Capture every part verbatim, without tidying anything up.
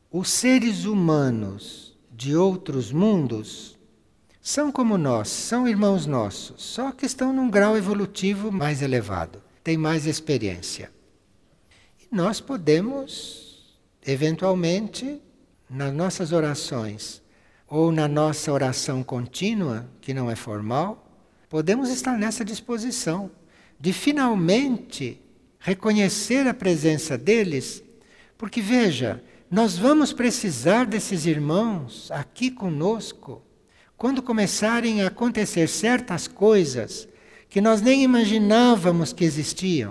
os seres humanos de outros mundos são como nós, são irmãos nossos, só que estão num grau evolutivo mais elevado, têm mais experiência. E nós podemos, eventualmente, nas nossas orações, ou na nossa oração contínua, que não é formal, podemos estar nessa disposição de finalmente reconhecer a presença deles, porque veja, nós vamos precisar desses irmãos aqui conosco quando começarem a acontecer certas coisas que nós nem imaginávamos que existiam,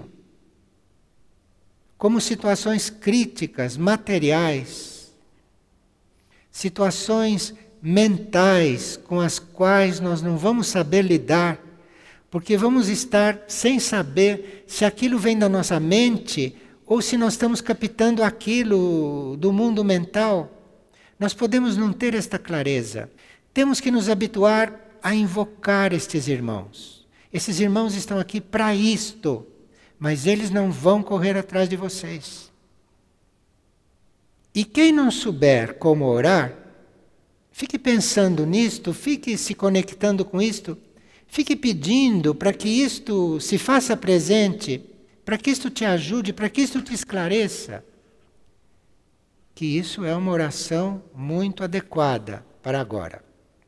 como situações críticas, materiais, situações mentais com as quais nós não vamos saber lidar, porque vamos estar sem saber se aquilo vem da nossa mente ou se nós estamos captando aquilo do mundo mental. Nós podemos não ter esta clareza. Temos que nos habituar a invocar estes irmãos. Esses irmãos estão aqui para isto, mas eles não vão correr atrás de vocês. E quem não souber como orar, fique pensando nisto, fique se conectando com isto, fique pedindo para que isto se faça presente, para que isto te ajude, para que isto te esclareça. Que isso é uma oração muito adequada para agora.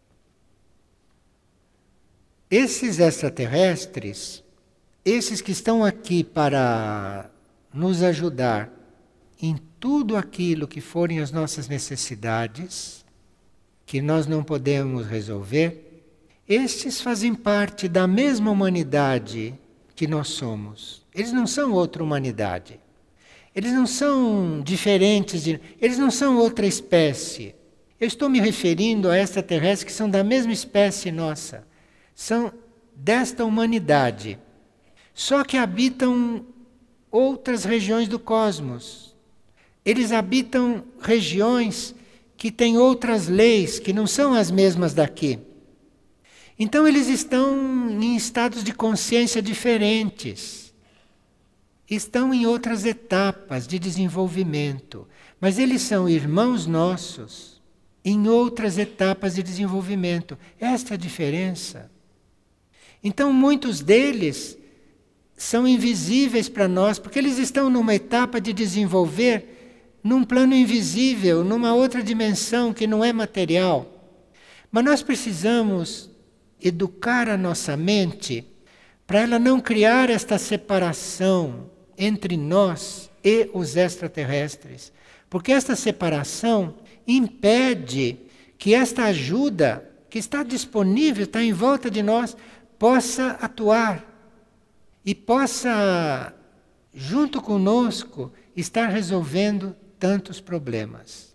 Esses extraterrestres, esses que estão aqui para nos ajudar em tudo aquilo que forem as nossas necessidades, que nós não podemos resolver, estes fazem parte da mesma humanidade que nós somos. Eles não são outra humanidade. Eles não são diferentes, de, eles não são outra espécie. Eu estou me referindo a extraterrestres que são da mesma espécie nossa. São desta humanidade. Só que habitam outras regiões do cosmos. Eles habitam regiões que têm outras leis, que não são as mesmas daqui. Então eles estão em estados de consciência diferentes. Estão em outras etapas de desenvolvimento. Mas eles são irmãos nossos em outras etapas de desenvolvimento. Esta é a diferença. Então muitos deles são invisíveis para nós, porque eles estão numa etapa de desenvolver num plano invisível, numa outra dimensão que não é material. Mas nós precisamos educar a nossa mente para ela não criar esta separação entre nós e os extraterrestres. Porque esta separação impede que esta ajuda que está disponível, está em volta de nós, possa atuar e possa, junto conosco, estar resolvendo tantos problemas.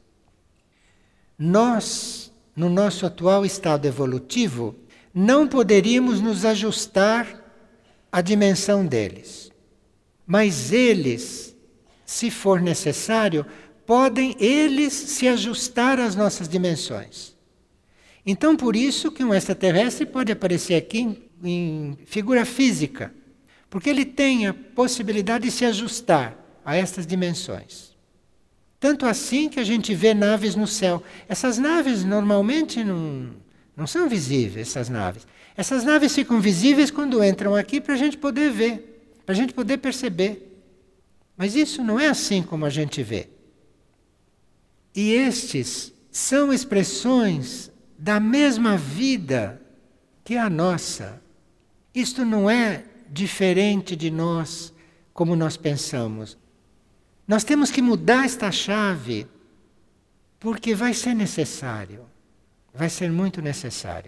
Nós, no nosso atual estado evolutivo, não poderíamos nos ajustar à dimensão deles. Mas eles, se for necessário, podem eles se ajustar às nossas dimensões. Então, por isso que um extraterrestre pode aparecer aqui em, em figura física, porque ele tem a possibilidade de se ajustar a estas dimensões. Tanto assim que a gente vê naves no céu. Essas naves normalmente não, não são visíveis, essas naves. Essas naves ficam visíveis quando entram aqui para a gente poder ver, para a gente poder perceber. Mas isso não é assim como a gente vê. E estes são expressões da mesma vida que a nossa. Isto não é diferente de nós como nós pensamos. Nós temos que mudar esta chave, porque vai ser necessário, vai ser muito necessário.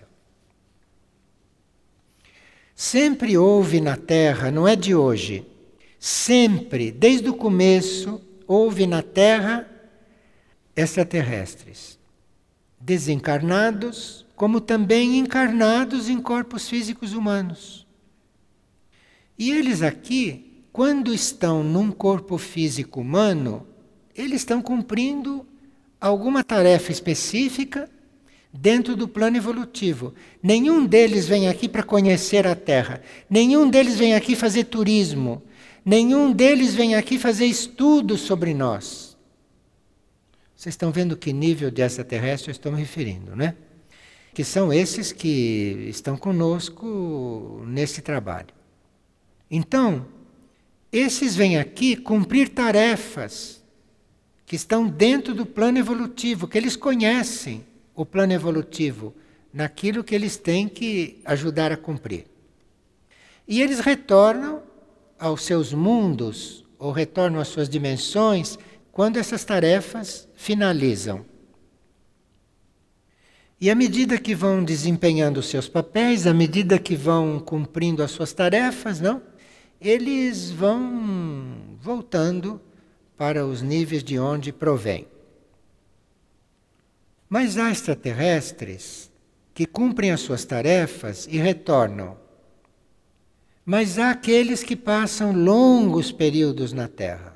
Sempre houve na Terra, não é de hoje, sempre, desde o começo, houve na Terra extraterrestres, desencarnados, como também encarnados em corpos físicos humanos. E eles aqui, quando estão num corpo físico humano, eles estão cumprindo alguma tarefa específica dentro do plano evolutivo. Nenhum deles vem aqui para conhecer a Terra. Nenhum deles vem aqui fazer turismo. Nenhum deles vem aqui fazer estudos sobre nós. Vocês estão vendo que nível de extraterrestre eu estou me referindo, né? Que são esses que estão conosco nesse trabalho. Então, esses vêm aqui cumprir tarefas que estão dentro do plano evolutivo, que eles conhecem o plano evolutivo, naquilo que eles têm que ajudar a cumprir. E eles retornam aos seus mundos, ou retornam às suas dimensões, quando essas tarefas finalizam. E à medida que vão desempenhando os seus papéis, à medida que vão cumprindo as suas tarefas, não? Eles vão voltando para os níveis de onde provém. Mas há extraterrestres que cumprem as suas tarefas e retornam. Mas há aqueles que passam longos períodos na Terra.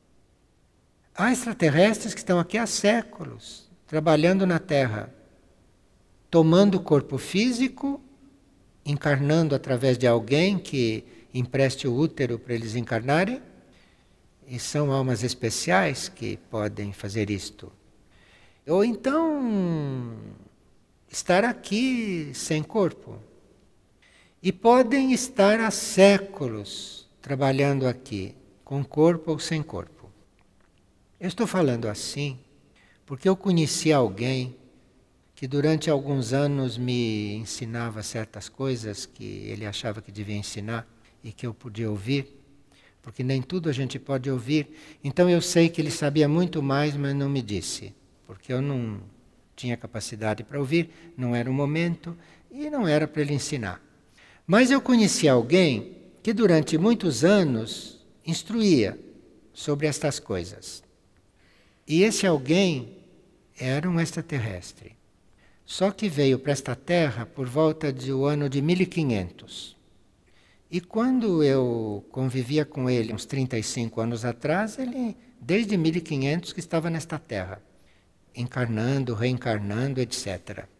Há extraterrestres que estão aqui há séculos, trabalhando na Terra, tomando corpo físico, encarnando através de alguém que empreste o útero para eles encarnarem, e são almas especiais que podem fazer isto. Ou então estar aqui sem corpo. E podem estar há séculos trabalhando aqui, com corpo ou sem corpo. Eu estou falando assim porque eu conheci alguém que durante alguns anos me ensinava certas coisas que ele achava que devia ensinar e que eu podia ouvir, porque nem tudo a gente pode ouvir. Então eu sei que ele sabia muito mais, mas não me disse, porque eu não tinha capacidade para ouvir, não era o momento e não era para ele ensinar. Mas eu conheci alguém que durante muitos anos instruía sobre estas coisas. E esse alguém era um extraterrestre. Só que veio para esta Terra por volta do ano de mil e quinhentos. E quando eu convivia com ele uns trinta e cinco anos atrás, ele, desde mil e quinhentos que estava nesta Terra, encarnando, reencarnando, etcétera.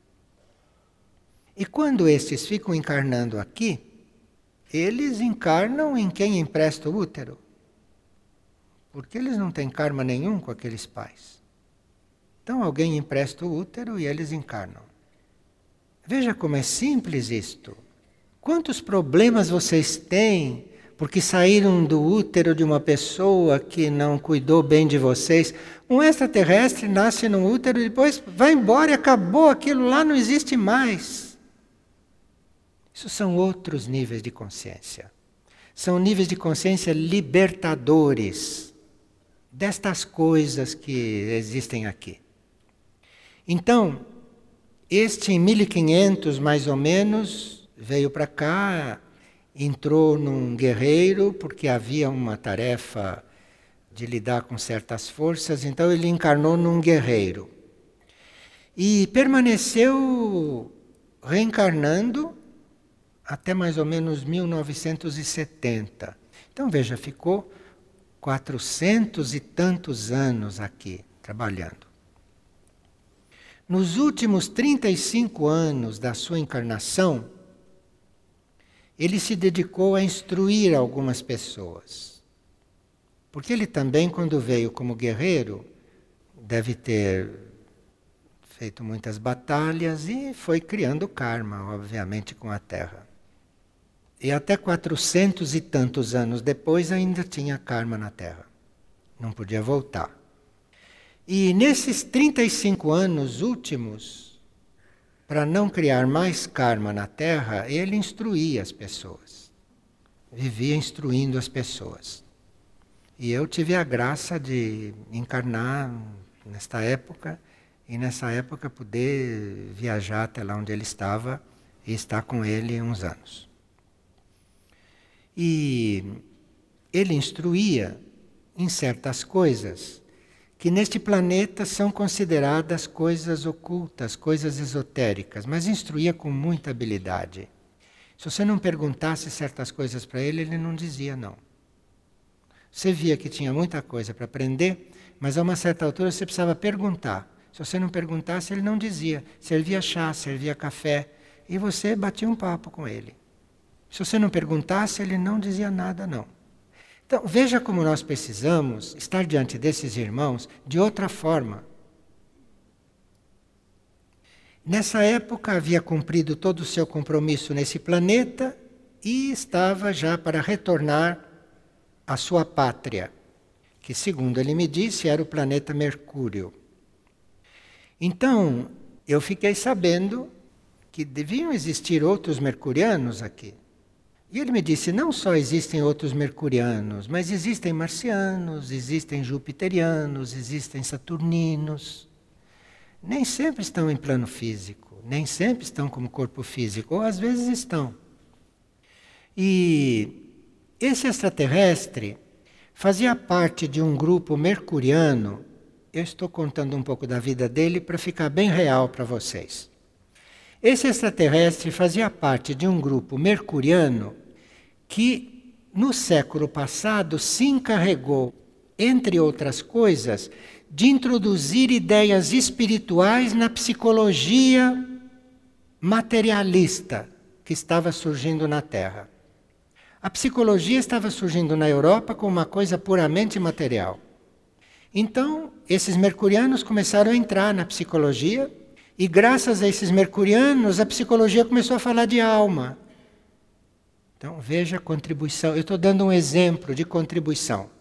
E quando estes ficam encarnando aqui, eles encarnam em quem empresta o útero. Porque eles não têm karma nenhum com aqueles pais. Então alguém empresta o útero e eles encarnam. Veja como é simples isto. Quantos problemas vocês têm porque saíram do útero de uma pessoa que não cuidou bem de vocês? Um extraterrestre nasce no útero e depois vai embora e acabou, aquilo lá não existe mais. Isso são outros níveis de consciência. São níveis de consciência libertadores destas coisas que existem aqui. Então, este em mil e quinhentos mais ou menos veio para cá, entrou num guerreiro porque havia uma tarefa de lidar com certas forças, então ele encarnou num guerreiro. E permaneceu reencarnando até mais ou menos mil novecentos e setenta. Então veja, ficou quatrocentos e tantos anos aqui, trabalhando. Nos últimos trinta e cinco anos da sua encarnação, ele se dedicou a instruir algumas pessoas. Porque ele também, quando veio como guerreiro, deve ter feito muitas batalhas e foi criando karma, obviamente, com a Terra. E até quatrocentos e tantos anos depois ainda tinha karma na Terra. Não podia voltar. E nesses trinta e cinco anos últimos, para não criar mais karma na Terra, ele instruía as pessoas. Vivia instruindo as pessoas. E eu tive a graça de encarnar nesta época, e nessa época poder viajar até lá onde ele estava e estar com ele uns anos. E ele instruía em certas coisas que neste planeta são consideradas coisas ocultas, coisas esotéricas, mas instruía com muita habilidade. Se você não perguntasse certas coisas para ele, ele não dizia não. Você via que tinha muita coisa para aprender, mas a uma certa altura você precisava perguntar. Se você não perguntasse, ele não dizia. Servia chá, servia café, e você batia um papo com ele. Se você não perguntasse, ele não dizia nada, não. Então, veja como nós precisamos estar diante desses irmãos de outra forma. Nessa época havia cumprido todo o seu compromisso nesse planeta e estava já para retornar à sua pátria, que segundo ele me disse era o planeta Mercúrio. Então, eu fiquei sabendo que deviam existir outros mercurianos aqui. E ele me disse, não só existem outros mercurianos, mas existem marcianos, existem jupiterianos, existem saturninos. Nem sempre estão em plano físico, nem sempre estão como corpo físico, ou às vezes estão. E esse extraterrestre fazia parte de um grupo mercuriano. Eu estou contando um pouco da vida dele para ficar bem real para vocês. Esse extraterrestre fazia parte de um grupo mercuriano que, no século passado, se encarregou, entre outras coisas, de introduzir ideias espirituais na psicologia materialista que estava surgindo na Terra. A psicologia estava surgindo na Europa como uma coisa puramente material. Então, esses mercurianos começaram a entrar na psicologia e, graças a esses mercurianos, a psicologia começou a falar de alma. Então, veja a contribuição. Eu estou dando um exemplo de contribuição.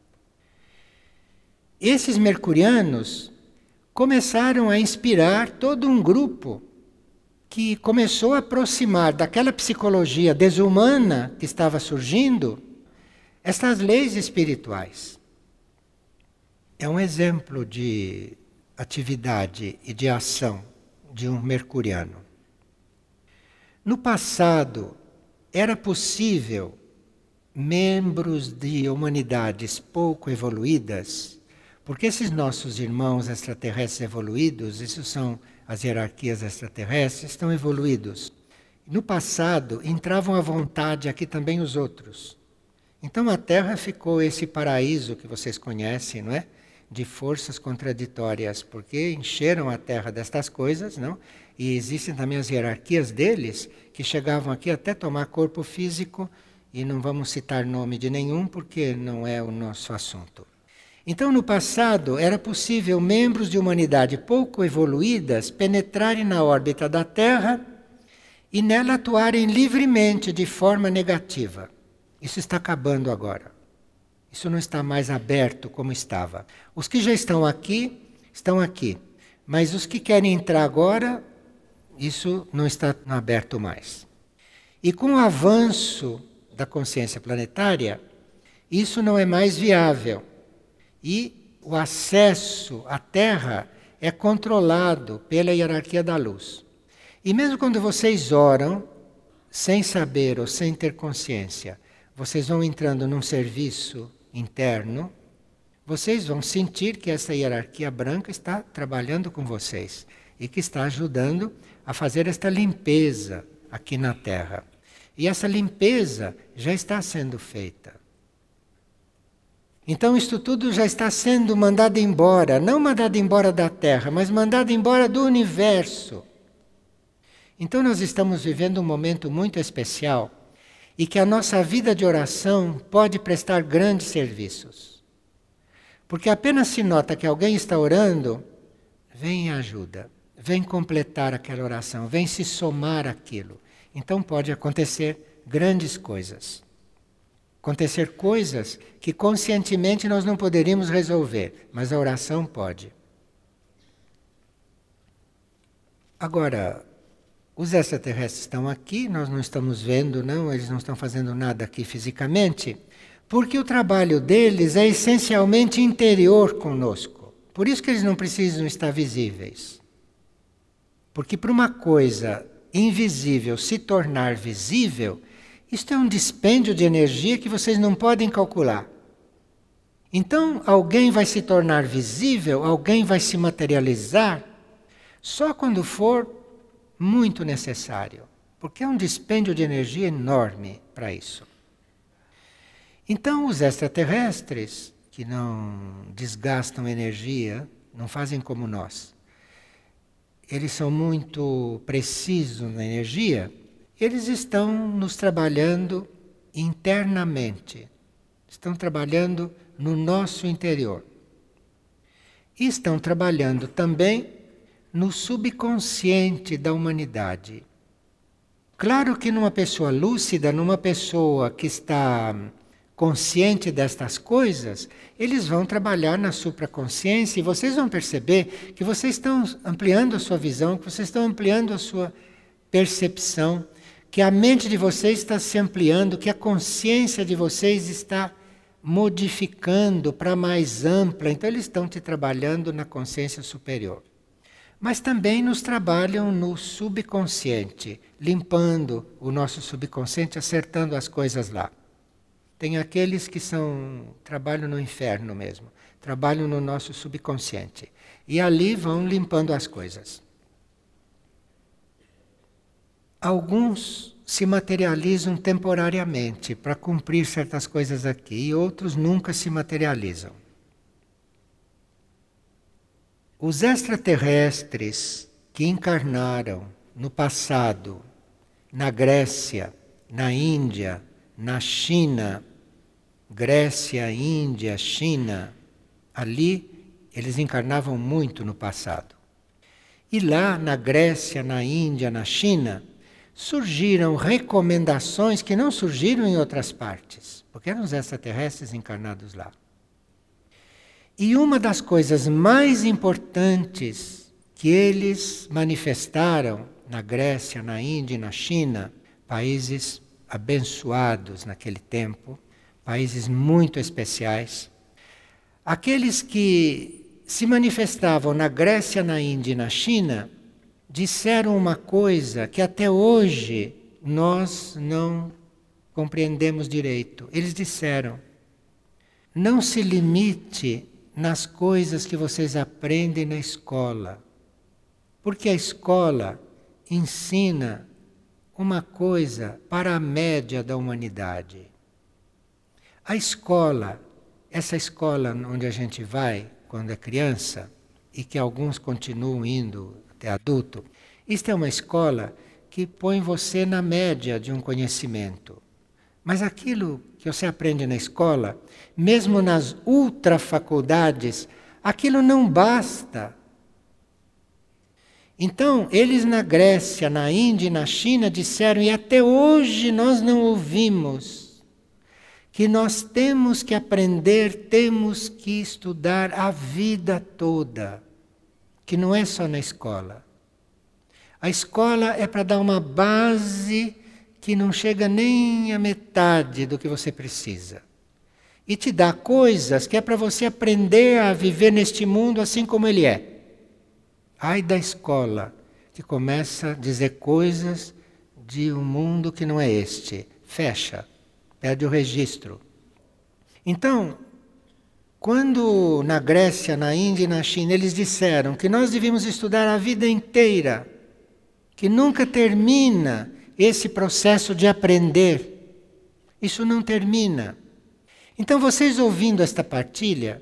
Esses mercurianos começaram a inspirar todo um grupo que começou a aproximar daquela psicologia desumana que estava surgindo essas leis espirituais. É um exemplo de atividade e de ação de um mercuriano. No passado, era possível membros de humanidades pouco evoluídas, porque esses nossos irmãos extraterrestres evoluídos, isso são as hierarquias extraterrestres, estão evoluídos. No passado, entravam à vontade aqui também os outros. Então a Terra ficou esse paraíso que vocês conhecem, não é? De forças contraditórias, porque encheram a Terra destas coisas, não? E existem também as hierarquias deles, que chegavam aqui até tomar corpo físico, e não vamos citar nome de nenhum, porque não é o nosso assunto. Então, no passado, era possível membros de humanidade pouco evoluídas penetrarem na órbita da Terra e nela atuarem livremente de forma negativa. Isso está acabando agora. Isso não está mais aberto como estava. Os que já estão aqui, estão aqui. Mas os que querem entrar agora, isso não está aberto mais. E com o avanço da consciência planetária, isso não é mais viável. E o acesso à Terra é controlado pela hierarquia da luz. E mesmo quando vocês oram, sem saber ou sem ter consciência, vocês vão entrando num serviço interno, vocês vão sentir que essa hierarquia branca está trabalhando com vocês e que está ajudando a fazer esta limpeza aqui na Terra. E essa limpeza já está sendo feita. Então isto tudo já está sendo mandado embora, não mandado embora da Terra, mas mandado embora do universo. Então nós estamos vivendo um momento muito especial e que a nossa vida de oração pode prestar grandes serviços. Porque apenas se nota que alguém está orando, vem e ajuda, vem completar aquela oração, vem se somar àquilo. Então pode acontecer grandes coisas. Acontecer coisas que conscientemente nós não poderíamos resolver, mas a oração pode. Agora, os extraterrestres estão aqui, nós não estamos vendo, não, eles não estão fazendo nada aqui fisicamente, porque o trabalho deles é essencialmente interior conosco. Por isso que eles não precisam estar visíveis. Porque para uma coisa invisível se tornar visível, isto é um dispêndio de energia que vocês não podem calcular. Então, alguém vai se tornar visível, alguém vai se materializar, só quando for muito necessário. Porque é um dispêndio de energia enorme para isso. Então, os extraterrestres, que não desgastam energia, não fazem como nós, eles são muito precisos na energia, eles estão nos trabalhando internamente, estão trabalhando no nosso interior. E estão trabalhando também no subconsciente da humanidade. Claro que numa pessoa lúcida, numa pessoa que está consciente destas coisas, eles vão trabalhar na supraconsciência e vocês vão perceber que vocês estão ampliando a sua visão, que vocês estão ampliando a sua percepção, que a mente de vocês está se ampliando, que a consciência de vocês está modificando para mais ampla. Então eles estão te trabalhando na consciência superior. Mas também nos trabalham no subconsciente, limpando o nosso subconsciente, acertando as coisas lá. Tem aqueles que são trabalham no inferno mesmo, trabalham no nosso subconsciente. E ali vão limpando as coisas. Alguns se materializam temporariamente para cumprir certas coisas aqui, e outros nunca se materializam. Os extraterrestres que encarnaram no passado, na Grécia, na Índia, na China, Grécia, Índia, China, ali eles encarnavam muito no passado. E lá na Grécia, na Índia, na China, surgiram recomendações que não surgiram em outras partes, porque eram os extraterrestres encarnados lá. E uma das coisas mais importantes que eles manifestaram na Grécia, na Índia e na China, países abençoados naquele tempo, países muito especiais, aqueles que se manifestavam na Grécia, na Índia e na China, disseram uma coisa que até hoje nós não compreendemos direito. Eles disseram: não se limite nas coisas que vocês aprendem na escola, porque a escola ensina uma coisa para a média da humanidade. A escola, essa escola onde a gente vai quando é criança, e que alguns continuam indo até adulto, isto é uma escola que põe você na média de um conhecimento. Mas aquilo que você aprende na escola, mesmo nas ultrafaculdades, aquilo não basta. Então, eles na Grécia, na Índia e na China disseram, e até hoje nós não ouvimos, que nós temos que aprender, temos que estudar a vida toda, que não é só na escola. A escola é para dar uma base que não chega nem à metade do que você precisa. E te dá coisas que é para você aprender a viver neste mundo assim como ele é. Ai da escola, que começa a dizer coisas de um mundo que não é este. Fecha, perde o registro. Então, quando na Grécia, na Índia e na China eles disseram que nós devíamos estudar a vida inteira, que nunca termina esse processo de aprender, isso não termina. Então, vocês ouvindo esta partilha,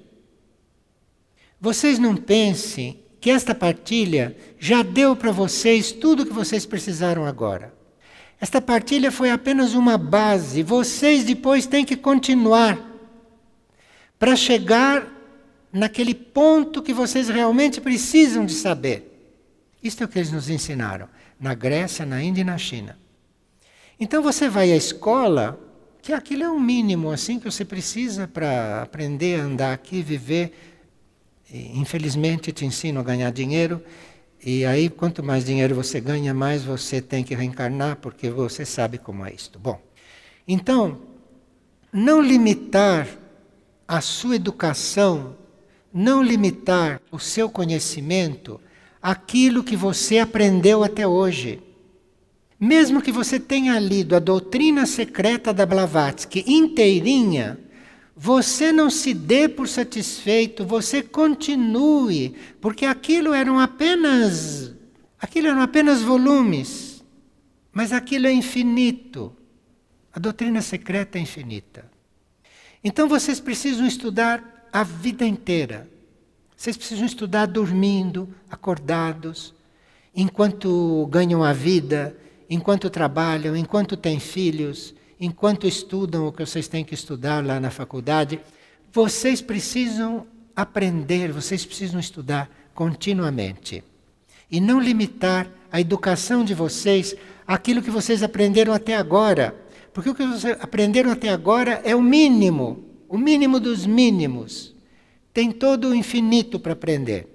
vocês não pensem que esta partilha já deu para vocês tudo o que vocês precisaram agora. Esta partilha foi apenas uma base, vocês depois têm que continuar para chegar naquele ponto que vocês realmente precisam de saber. Isto é o que eles nos ensinaram, na Grécia, na Índia e na China. Então você vai à escola, que aquilo é um mínimo assim que você precisa para aprender a andar aqui, viver. E, infelizmente te ensinam a ganhar dinheiro, e aí quanto mais dinheiro você ganha, mais você tem que reencarnar, porque você sabe como é isto. Bom, então, não limitar a sua educação, não limitar o seu conhecimento àquilo que você aprendeu até hoje. Mesmo que você tenha lido a doutrina secreta da Blavatsky inteirinha, você não se dê por satisfeito, você continue, porque aquilo eram apenas, aquilo eram apenas volumes, mas aquilo é infinito. A doutrina secreta é infinita. Então vocês precisam estudar a vida inteira. Vocês precisam estudar dormindo, acordados, enquanto ganham a vida, enquanto trabalham, enquanto têm filhos, enquanto estudam o que vocês têm que estudar lá na faculdade. Vocês precisam aprender, vocês precisam estudar continuamente. e não limitar a educação de vocês àquilo que vocês aprenderam até agora. Porque o que vocês aprenderam até agora é o mínimo, o mínimo dos mínimos. Tem todo o infinito para aprender.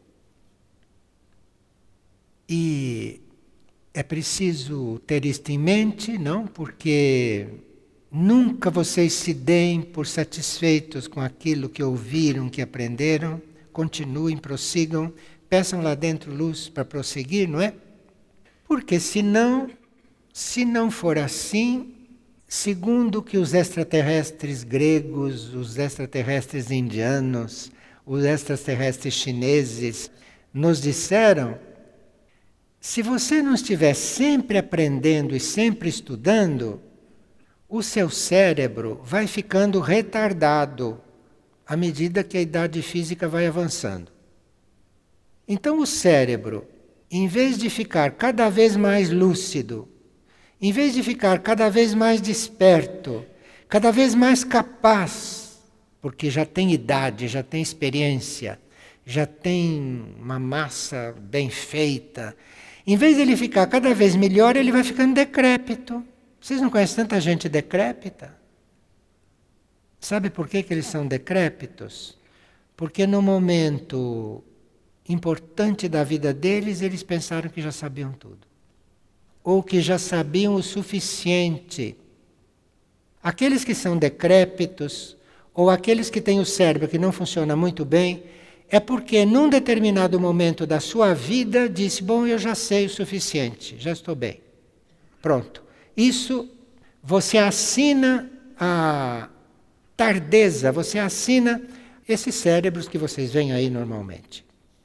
E é preciso ter isto em mente, não? Porque nunca vocês se deem por satisfeitos com aquilo que ouviram, que aprenderam. Continuem, prossigam, peçam lá dentro luz para prosseguir, não é? Porque senão, se não for assim, segundo o que os extraterrestres gregos, os extraterrestres indianos, os extraterrestres chineses nos disseram, se você não estiver sempre aprendendo e sempre estudando, o seu cérebro vai ficando retardado à medida que a idade física vai avançando. Então o cérebro, em vez de ficar cada vez mais lúcido, em vez de ficar cada vez mais desperto, cada vez mais capaz, porque já tem idade, já tem experiência, já tem uma massa bem feita, em vez de ele ficar cada vez melhor, ele vai ficando decrépito. Vocês não conhecem tanta gente decrépita? Sabe por que que eles são decrépitos? Porque no momento importante da vida deles, eles pensaram que já sabiam tudo. Ou que já sabiam o suficiente. Aqueles que são decrépitos, ou aqueles que têm o cérebro que não funciona muito bem, é porque num determinado momento da sua vida disse, bom, eu já sei o suficiente, já estou bem. Pronto. Isso você assina a tardeza, você assina esses cérebros que vocês veem aí normalmente.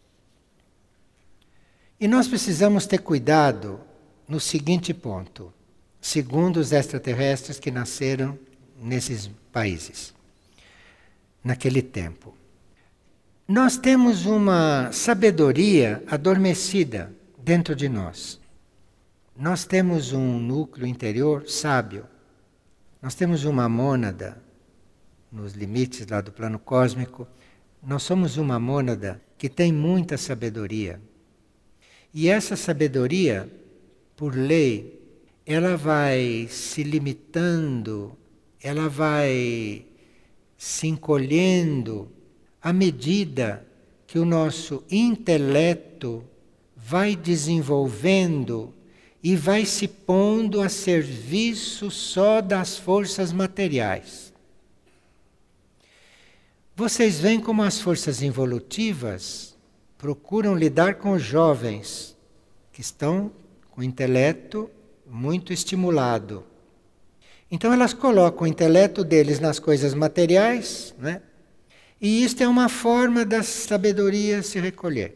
E nós precisamos ter cuidado no seguinte ponto, segundo os extraterrestres que nasceram nesses países, naquele tempo. Nós temos uma sabedoria adormecida dentro de nós. Nós temos um núcleo interior sábio. Nós temos uma mônada, nos limites lá do plano cósmico. Nós somos uma mônada que tem muita sabedoria. E essa sabedoria, por lei, ela vai se limitando, ela vai se encolhendo à medida que o nosso intelecto vai desenvolvendo e vai se pondo a serviço só das forças materiais. Vocês veem como as forças involutivas procuram lidar com os jovens que estão com o intelecto muito estimulado. Então elas colocam o intelecto deles nas coisas materiais, né? E isto é uma forma da sabedoria se recolher.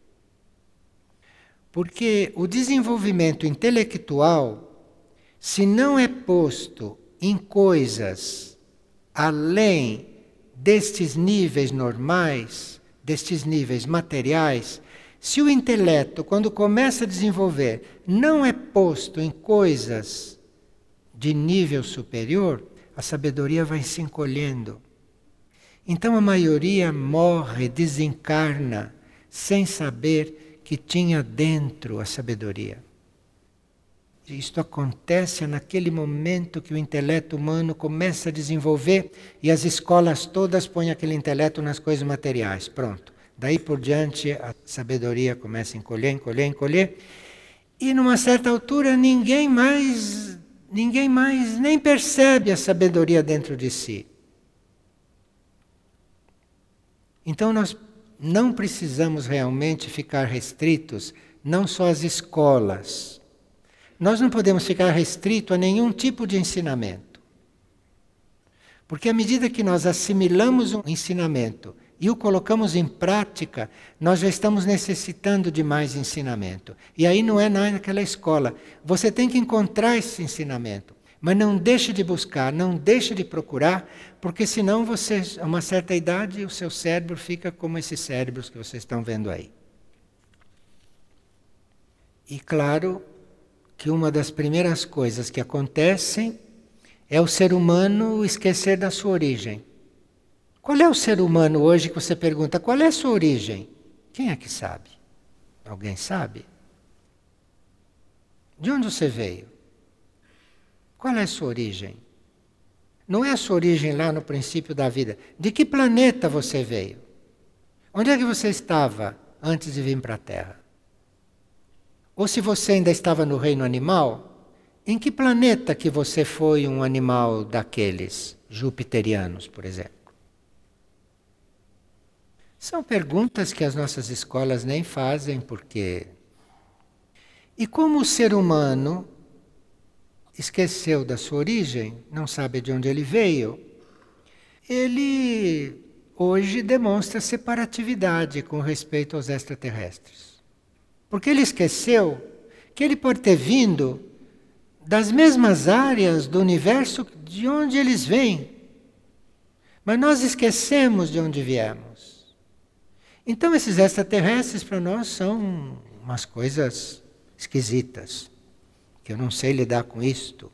Porque o desenvolvimento intelectual, se não é posto em coisas além destes níveis normais, destes níveis materiais, se o intelecto, quando começa a desenvolver, não é posto em coisas de nível superior, a sabedoria vai se encolhendo. Então a maioria morre, desencarna, sem saber que tinha dentro a sabedoria. Isto acontece naquele momento que o intelecto humano começa a desenvolver e as escolas todas põem aquele intelecto nas coisas materiais. Pronto. Daí por diante a sabedoria começa a encolher, encolher, encolher. E numa certa altura ninguém mais, ninguém mais nem percebe a sabedoria dentro de si. Então nós não precisamos realmente ficar restritos, não só às escolas. Nós não podemos ficar restrito a nenhum tipo de ensinamento. Porque à medida que nós assimilamos um ensinamento e o colocamos em prática, nós já estamos necessitando de mais ensinamento. E aí não é naquela escola. Você tem que encontrar esse ensinamento. Mas não deixe de buscar, não deixe de procurar, porque senão você, a uma certa idade, o seu cérebro fica como esses cérebros que vocês estão vendo aí. E claro que uma das primeiras coisas que acontecem é o ser humano esquecer da sua origem. Qual é o ser humano hoje que você pergunta, qual é a sua origem? Quem é que sabe? Alguém sabe? De onde você veio? Qual é a sua origem? Não é a sua origem lá no princípio da vida. De que planeta você veio? Onde é que você estava antes de vir para a Terra? Ou se você ainda estava no reino animal, em que planeta que você foi um animal daqueles jupiterianos, por exemplo? São perguntas que as nossas escolas nem fazem, porque... E como o ser humano esqueceu da sua origem, não sabe de onde ele veio, ele hoje demonstra separatividade com respeito aos extraterrestres. Porque ele esqueceu que ele pode ter vindo das mesmas áreas do universo de onde eles vêm. Mas nós esquecemos de onde viemos. Então esses extraterrestres para nós são umas coisas esquisitas, que eu não sei lidar com isto.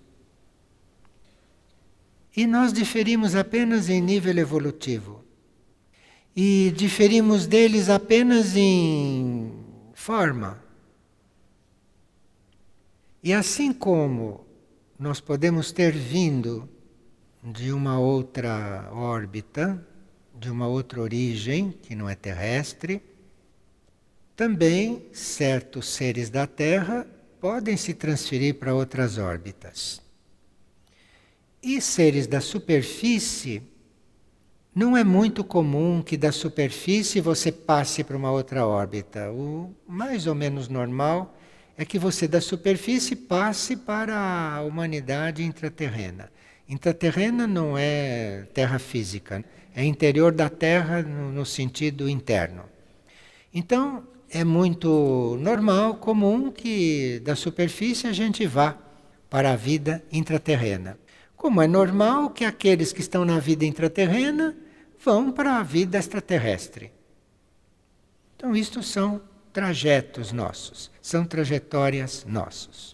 E nós diferimos apenas em nível evolutivo. E diferimos deles apenas em forma. E assim como nós podemos ter vindo de uma outra órbita, de uma outra origem, que não é terrestre, também certos seres da Terra podem se transferir para outras órbitas. E seres da superfície, não é muito comum que da superfície você passe para uma outra órbita. O mais ou menos normal é que você da superfície passe para a humanidade intraterrena. Intraterrena não é terra física, é interior da Terra no, no sentido interno. Então, é muito normal, comum que da superfície a gente vá para a vida intraterrena. Como é normal que aqueles que estão na vida intraterrena vão para a vida extraterrestre. Então, isto são trajetos nossos, são trajetórias nossas.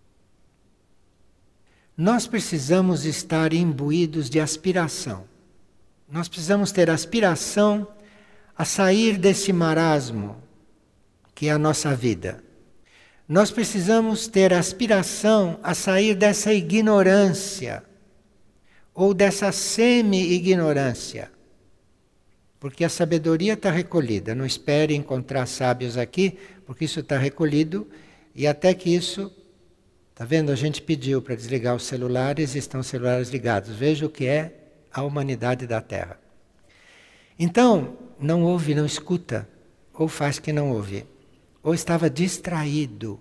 Nós precisamos estar imbuídos de aspiração. Nós precisamos ter aspiração a sair desse marasmo que é a nossa vida. Nós precisamos ter aspiração a sair dessa ignorância ou dessa semi-ignorância. Porque a sabedoria está recolhida. Não espere encontrar sábios aqui, porque isso está recolhido e até que isso... Está vendo? A gente pediu para desligar os celulares e estão os celulares ligados. Veja o que é a humanidade da Terra. Então, não ouve, não escuta, ou faz que não ouve, ou estava distraído.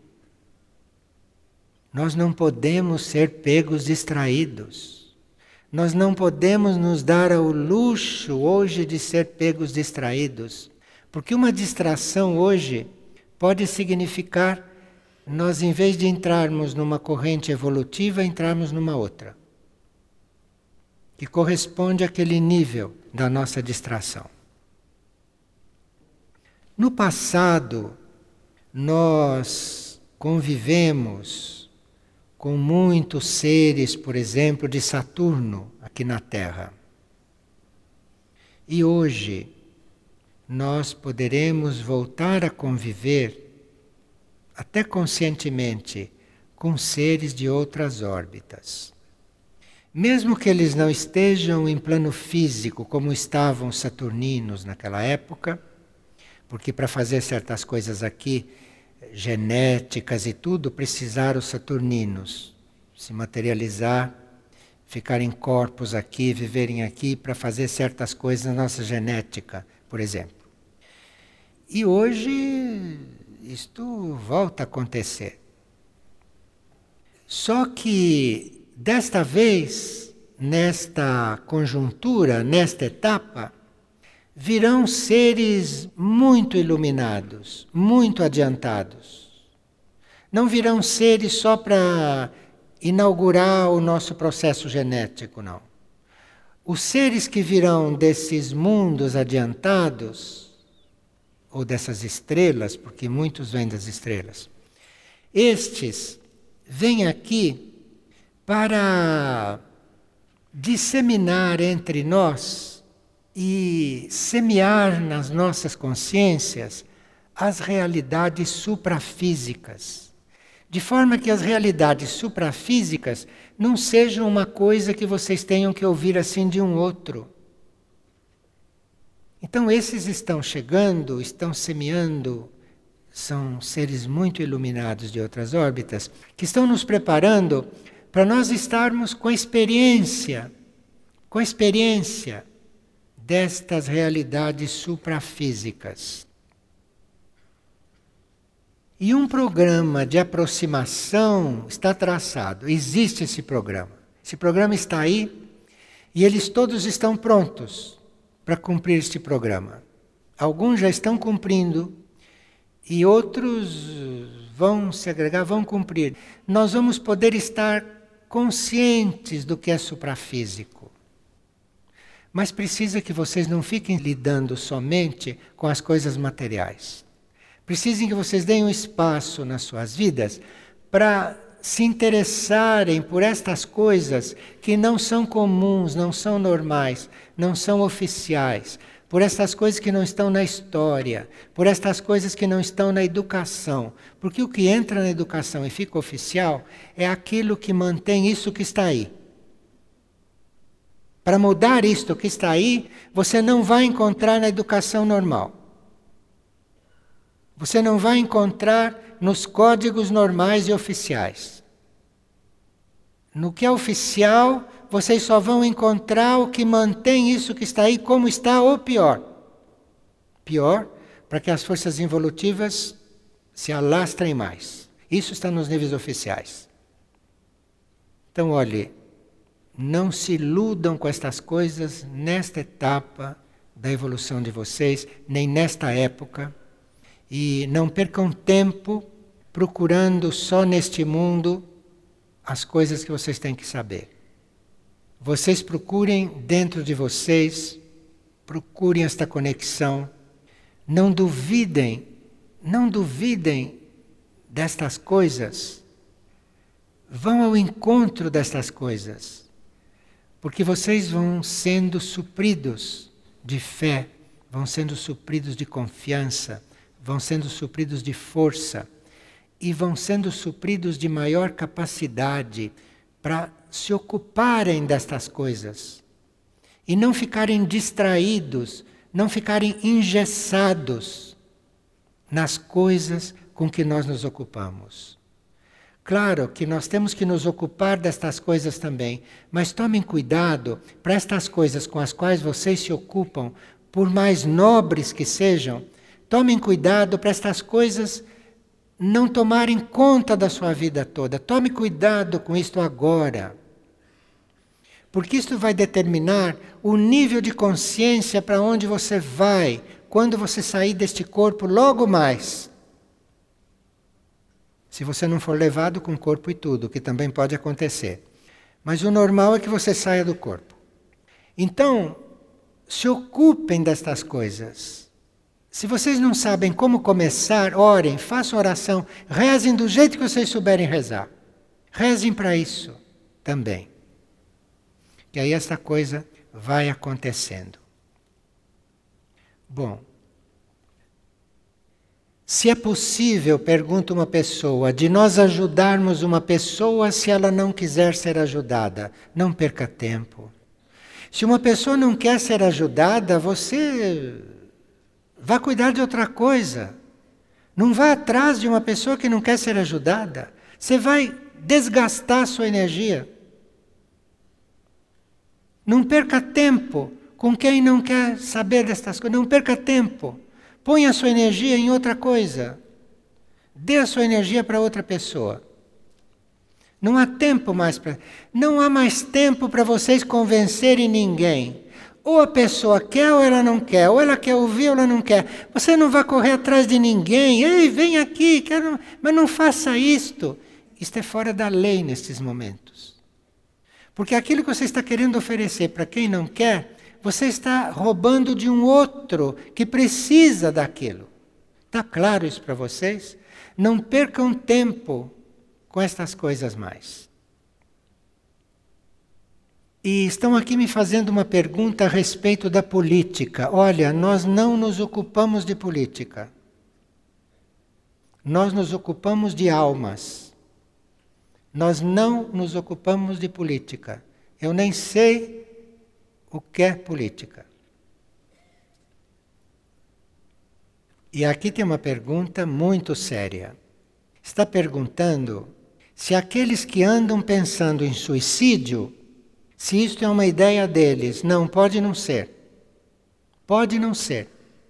Nós não podemos ser pegos distraídos. Nós não podemos nos dar ao luxo hoje de ser pegos distraídos, porque uma distração hoje pode significar nós, em vez de entrarmos numa corrente evolutiva, entrarmos numa outra, que corresponde àquele nível da nossa distração. No passado, nós convivemos com muitos seres, por exemplo, de Saturno, aqui na Terra. E hoje, nós poderemos voltar a conviver até conscientemente, com seres de outras órbitas. Mesmo que eles não estejam em plano físico, como estavam os saturninos naquela época, porque para fazer certas coisas aqui, genéticas e tudo, precisaram os saturninos se materializar, ficarem corpos aqui, viverem aqui, para fazer certas coisas na nossa genética, por exemplo. E hoje... isto volta a acontecer. Só que, desta vez, nesta conjuntura, nesta etapa, virão seres muito iluminados, muito adiantados. Não virão seres só para inaugurar o nosso processo genético, não. Os seres que virão desses mundos adiantados, ou dessas estrelas, porque muitos vêm das estrelas. Estes vêm aqui para disseminar entre nós e semear nas nossas consciências as realidades suprafísicas. De forma que as realidades suprafísicas não sejam uma coisa que vocês tenham que ouvir assim de um outro. Então esses estão chegando, estão semeando, são seres muito iluminados de outras órbitas, que estão nos preparando para nós estarmos com a experiência, com a experiência destas realidades suprafísicas. E um programa de aproximação está traçado, existe esse programa. Esse programa está aí e eles todos estão prontos para cumprir este programa. Alguns já estão cumprindo e outros vão se agregar, vão cumprir. Nós vamos poder estar conscientes do que é suprafísico. Mas precisa que vocês não fiquem lidando somente com as coisas materiais. Precisem que vocês deem um espaço nas suas vidas para se interessarem por estas coisas que não são comuns, não são normais, não são oficiais, por estas coisas que não estão na história, por estas coisas que não estão na educação. Porque o que entra na educação e fica oficial é aquilo que mantém isso que está aí. Para mudar isto que está aí, você não vai encontrar na educação normal. Você não vai encontrar nos códigos normais e oficiais. No que é oficial, vocês só vão encontrar o que mantém isso que está aí como está ou pior. Pior, para que as forças involutivas se alastrem mais. Isso está nos níveis oficiais. Então, olhe, não se iludam com estas coisas nesta etapa da evolução de vocês, nem nesta época. E não percam tempo procurando só neste mundo as coisas que vocês têm que saber. Vocês procurem dentro de vocês, procurem esta conexão. Não duvidem, não duvidem destas coisas. Vão ao encontro destas coisas, porque vocês vão sendo supridos de fé, vão sendo supridos de confiança, vão sendo supridos de força e vão sendo supridos de maior capacidade para se ocuparem destas coisas e não ficarem distraídos, não ficarem engessados nas coisas com que nós nos ocupamos. Claro que nós temos que nos ocupar destas coisas também, mas tomem cuidado para estas coisas com as quais vocês se ocupam, por mais nobres que sejam, tomem cuidado para estas coisas não tomarem conta da sua vida toda. Tome cuidado com isto agora. Porque isto vai determinar o nível de consciência para onde você vai quando você sair deste corpo logo mais. Se você não for levado com o corpo e tudo, que também pode acontecer. Mas o normal é que você saia do corpo. Então, se ocupem destas coisas. Se vocês não sabem como começar, orem, façam oração, rezem do jeito que vocês souberem rezar. Rezem para isso também. Que aí essa coisa vai acontecendo. Bom, se é possível, pergunta uma pessoa, de nós ajudarmos uma pessoa se ela não quiser ser ajudada, não perca tempo. Se uma pessoa não quer ser ajudada, você vá cuidar de outra coisa. Não vá atrás de uma pessoa que não quer ser ajudada. Você vai desgastar a sua energia. Não perca tempo com quem não quer saber destas coisas. Não perca tempo. Põe a sua energia em outra coisa. Dê a sua energia para outra pessoa. Não há tempo mais para... Não há mais tempo para vocês convencerem ninguém. Ou a pessoa quer ou ela não quer, ou ela quer ouvir ou ela não quer. Você não vai correr atrás de ninguém. Ei, vem aqui, quero... mas não faça isto. Isto é fora da lei nestes momentos. Porque aquilo que você está querendo oferecer para quem não quer, você está roubando de um outro que precisa daquilo. Está claro isso para vocês? Não percam tempo com estas coisas mais. E estão aqui me fazendo uma pergunta a respeito da política. Olha, nós não nos ocupamos de política. Nós nos ocupamos de almas. Nós não nos ocupamos de política. Eu nem sei o que é política. E aqui tem uma pergunta muito séria. Está perguntando se aqueles que andam pensando em suicídio, se isto é uma ideia deles. Não, pode não ser. Pode não ser.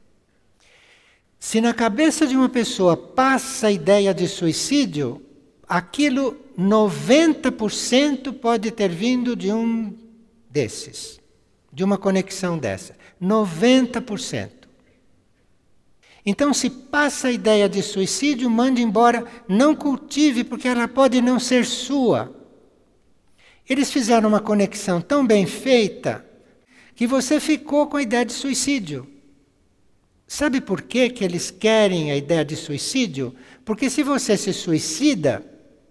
Se na cabeça de uma pessoa passa a ideia de suicídio, aquilo noventa por cento pode ter vindo de um desses, de uma conexão dessa. noventa por cento. Então, se passa a ideia de suicídio, mande embora, não cultive, porque ela pode não ser sua. Eles fizeram uma conexão tão bem feita que você ficou com a ideia de suicídio. Sabe por que que eles querem a ideia de suicídio? Porque se você se suicida,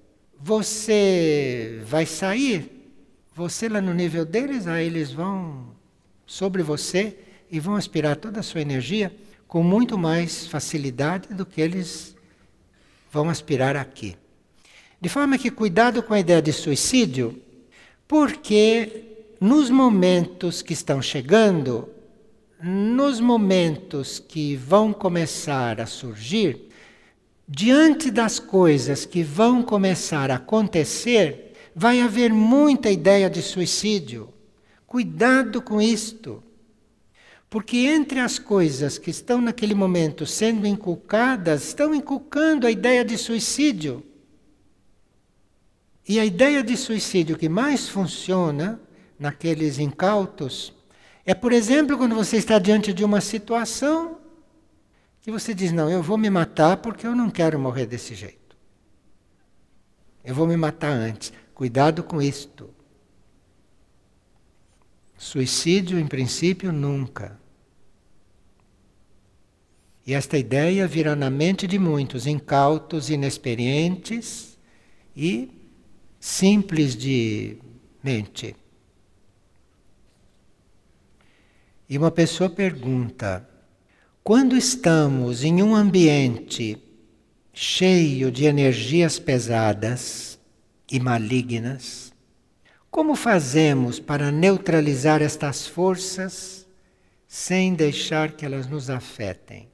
você vai sair, você lá no nível deles, aí eles vão sobre você e vão aspirar toda a sua energia com muito mais facilidade do que eles vão aspirar aqui. De forma que cuidado com a ideia de suicídio, porque nos momentos que estão chegando, nos momentos que vão começar a surgir, diante das coisas que vão começar a acontecer, vai haver muita ideia de suicídio. Cuidado com isto. Porque entre as coisas que estão naquele momento sendo inculcadas, estão inculcando a ideia de suicídio. E a ideia de suicídio que mais funciona naqueles incautos é, por exemplo, quando você está diante de uma situação que você diz, não, eu vou me matar porque eu não quero morrer desse jeito. Eu vou me matar antes. Cuidado com isto. Suicídio, em princípio, nunca. E esta ideia virá na mente de muitos, incautos, inexperientes e simples de mente. E uma pessoa pergunta, quando estamos em um ambiente cheio de energias pesadas e malignas, como fazemos para neutralizar estas forças sem deixar que elas nos afetem?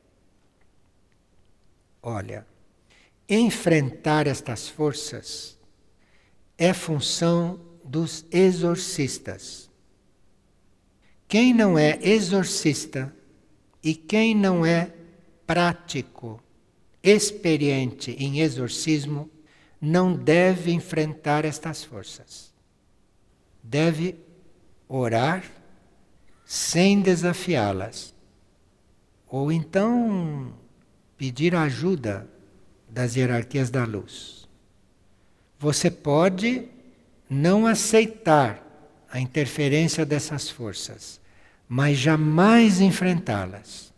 Olha, enfrentar estas forças é função dos exorcistas. Quem não é exorcista e quem não é prático, experiente em exorcismo, não deve enfrentar estas forças. Deve orar sem desafiá-las. Ou então pedir a ajuda das hierarquias da luz. Você pode não aceitar a interferência dessas forças, mas jamais enfrentá-las,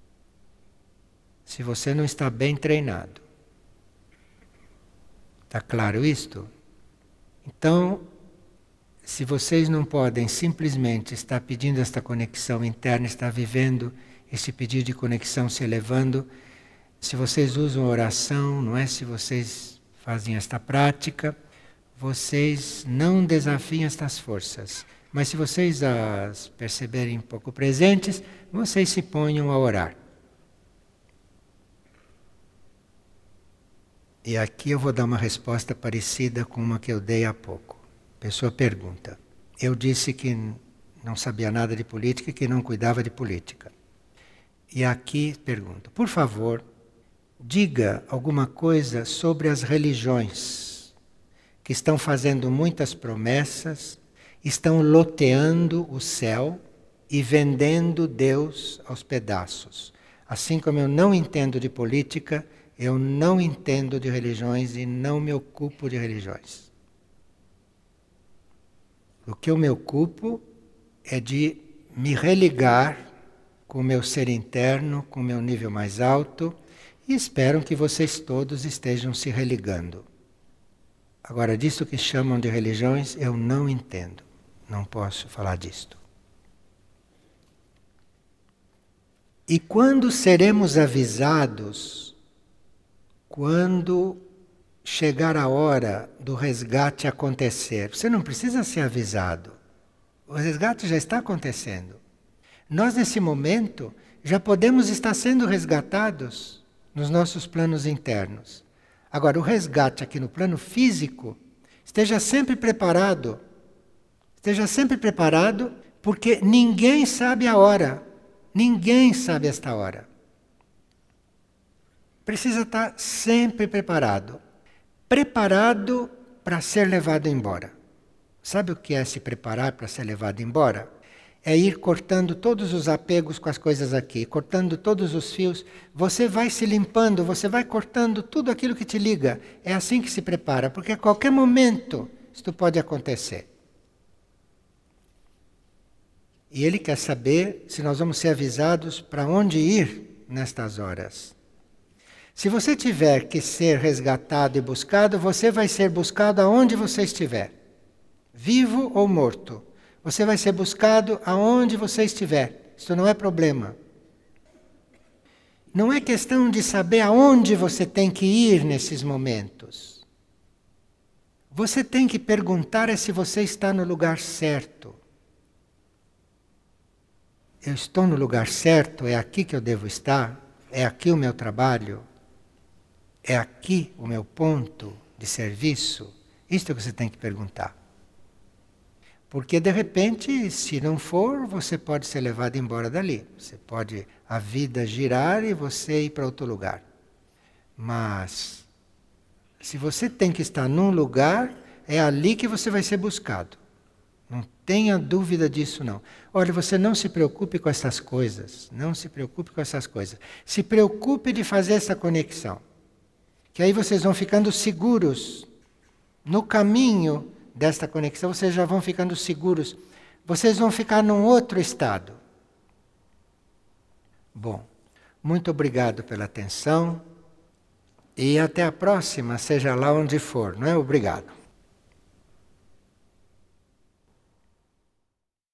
se você não está bem treinado. Está claro isto? Então, se vocês não podem simplesmente estar pedindo esta conexão interna, estar vivendo esse pedido de conexão se elevando, se vocês usam oração, não é? Se vocês fazem esta prática, vocês não desafiam estas forças. Mas se vocês as perceberem um pouco presentes, vocês se ponham a orar. E aqui eu vou dar uma resposta parecida com uma que eu dei há pouco. A pessoa pergunta, eu disse que não sabia nada de política e que não cuidava de política. E aqui pergunto, por favor, diga alguma coisa sobre as religiões que estão fazendo muitas promessas, estão loteando o céu e vendendo Deus aos pedaços. Assim como eu não entendo de política, eu não entendo de religiões e não me ocupo de religiões. O que eu me ocupo é de me religar com o meu ser interno, com o meu nível mais alto, e espero que vocês todos estejam se religando. Agora, disso que chamam de religiões, eu não entendo. Não posso falar disto. E quando seremos avisados Quando chegar a hora do resgate acontecer, você não precisa ser avisado. O resgate já está acontecendo. Nós, nesse momento, já podemos estar sendo resgatados nos nossos planos internos. Agora, o resgate aqui no plano físico, esteja sempre preparado. Esteja sempre preparado, porque ninguém sabe a hora. Ninguém sabe esta hora. Precisa estar sempre preparado. Preparado para ser levado embora. Sabe o que é se preparar para ser levado embora? É ir cortando todos os apegos com as coisas aqui, cortando todos os fios. Você vai se limpando, você vai cortando tudo aquilo que te liga. É assim que se prepara, porque a qualquer momento isto pode acontecer. E ele quer saber se nós vamos ser avisados para onde ir nestas horas. Se você tiver que ser resgatado e buscado, você vai ser buscado aonde você estiver. Vivo ou morto. Você vai ser buscado aonde você estiver. Isso não é problema. Não é questão de saber aonde você tem que ir nesses momentos. Você tem que perguntar é se você está no lugar certo. Eu estou no lugar certo? É aqui que eu devo estar? É aqui o meu trabalho? É aqui o meu ponto de serviço? Isto é o que você tem que perguntar. Porque, de repente, se não for, você pode ser levado embora dali. Você pode, a vida girar e você ir para outro lugar. Mas, se você tem que estar num lugar, é ali que você vai ser buscado. Não tenha dúvida disso, não. Olha, você não se preocupe com essas coisas. Não se preocupe com essas coisas. Se preocupe de fazer essa conexão. Que aí vocês vão ficando seguros. No caminho desta conexão, vocês já vão ficando seguros. Vocês vão ficar num outro estado. Bom, muito obrigado pela atenção. E até a próxima, seja lá onde for, não é? Obrigado.